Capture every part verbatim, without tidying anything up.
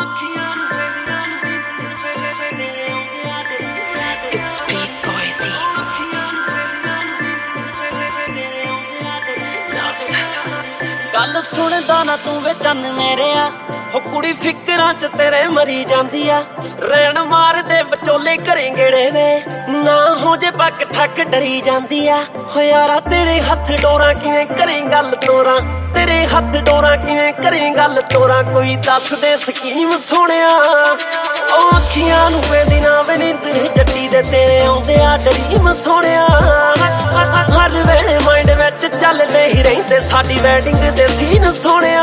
It's Big Boy D. ਗੱਲ ਸੁਣਦਾ ਨਾ ਤੂੰ ਵੇ ਚੰਨ ਮੇਰਿਆ ਹੋ ਕੁੜੀ ਫਿਕਰਾਂ ਚ ਤੇਰੇ ਮਰੀ ਜਾਂਦੀ ਆ ਰੈਣ ਮਾਰਦੇ ਵਿਚੋਲੇ ਘਰੇ ਗੇੜੇ ਵੇ ਨਾ ਹੋ ਜੇ ਪੱਕ ਠੱਕ ਡਰੀ ਜਾਂਦੀ ਆ ਹੋ ਯਾਰਾ ਤੇਰੇ ਹੱਥ ਡੋਰਾਂ ਕਿਵੇਂ ਕਰੇ ਗੱਲ ਤੋਰਾਂ ਤੇਰੇ ਹੱਥ ਡੋਰਾਂ ਕਿਵੇਂ ਕਰੇ ਗੱਲ ਤੋਰਾਂ ਕੋਈ ਦੱਸ ਦੇ ਸਕੀਮ ਸੋਹਣਿਆ ਉਹ ਅੱਖੀਆਂ ਨੂੰ ਵੇਂਦੀ ਨਾ ਵੇ ਨੀਂਦਰ ਜੱਟੀ ਦੇ ਤੇਰੇ ਆਉਂਦੇ ਆ ਡਰੀਮ ਸੋਹਣਿਆ ਹਰ ਵੇਲੇ ਮਾਈਂਡ ਵਿੱਚ ਚੱਲਦੇ ਹੀ ਰਹਿੰਦੇ ਸਾਡੀ ਵੈਡਿੰਗ ਦੇ ਸੀਨ ਸੋਹਣਿਆ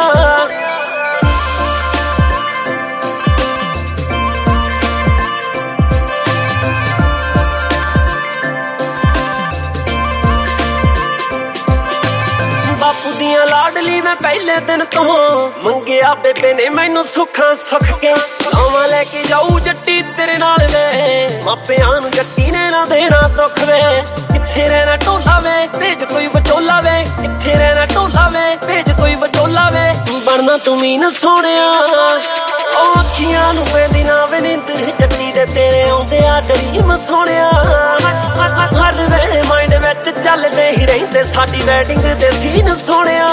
ਬਾਪੂ ਦੀਆਂ ਲਾਡਲੀ ਮੈਂ ਪਹਿਲੇ ਦਿਨ ਤੋਂ ਮੰਗਿਆ ਬੇਬੇ ਨੇ ਮੈਨੂੰ ਸੁੱਖਾਂ ਸੁੱਖ ਕੇ ਲਾਵਾਂ ਲੈ ਕੇ ਜਾਊ ਜੱਟੀ ਤੇਰੇ ਨਾਲ ਵੇ ਮਾਪਿਆਂ ਨੂੰ ਜੱਟੀ ਨੇ ਨਾ ਦੇਣਾ ਦੁੱਖ ਵੇ ਕਿੱਥੇ ਰਹਿਣਾ ਢੋਲਾ ਵੇ ਭੇਜ ਕੋਈ ਵਿਚੋਲਾ ਵੇ ਕਿੱਥੇ ਰਹਿਣਾ ਢੋਲਾ ਵੇ ਭੇਜ ਕੋਈ ਵਿਚੋਲਾ ਵੇ ਬਣਨਾ ਤੂੰ ਮੀਨ ਸੋਹਣਿਆ ਉਹ ਅੱਖੀਆਂ ਨੂੰ ਵੇਂਦੀ ਨਾ ਵੇ ਨੀਂਦਰ ਜੱਟੀ ਦੇ ਤੇਰੇ ਆਉਂਦੇ ਆ ਡਰੀਮ ਸੋਹਣਿਆ ਹਰ ਵੇਲੇ ਮਾਈਂਡ ਵਿੱਚ ਚੱਲਦੇ ਹੀ ਰਹਿੰਦੇ ਸਾਡੀ ਵੈਡਿੰਗ ਦੇ ਸੀਨ ਸੋਹਣਿਆ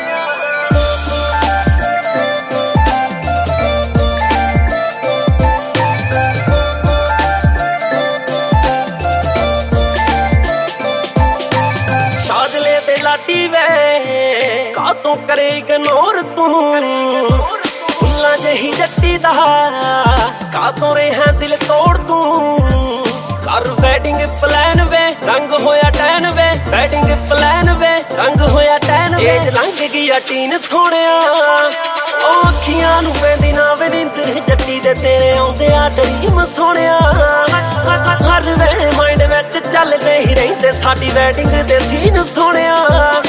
ਸ਼ਾਦਲੇ ਤੇ ਲਾਡੀ ਵੇ ਕਾਤੋਂ ਕਰੇ ਇਗਨੋਰ ਤੂੰ ਫੁੱਲਾਂ ਜਿਹੀ ਜੱਟੀ ਦਾ ਕਾਤੋਂ ਰਿਹਾ ਦਿਲ ਤੋੜ ਤੂੰ ਕਰ ਵੈਡਿੰਗ ਪਲਾਨ ਵੇ ਰੰਗ ਹੋਇਆ ਟੈਨ ਵੇ ਵੈਡਿੰਗ ਪਲਾਨ ਵੇ ਰੰਗ ਹੋਇਆ ਟੈਨ ਵੇ ਏਜ ਲੰਘ ਗਈ ਆ ਟੀਨ ਸੋਹਣਿਆ ਉਹ ਅੱਖੀਆਂ ਨੂੰ ਵੇਂਦੀ ਨਾ ਵੇ ਨੀਂਦਰ ਜੱਟੀ ਦੇ ਤੇਰੇ ਆਉਂਦੇ ਆ ਡਰੀਮ ਸੋਹਣਿਆ ਹਰ ਵੇਲੇ ਮਾਈਂਡ ਵਿੱਚ ਚੱਲਦੇ ਹੀ ਰਹਿੰਦੇ ਸਾਡੀ ਵੈਡਿੰਗ ਦੇ ਸੀਨ ਸੋਹਣਿਆ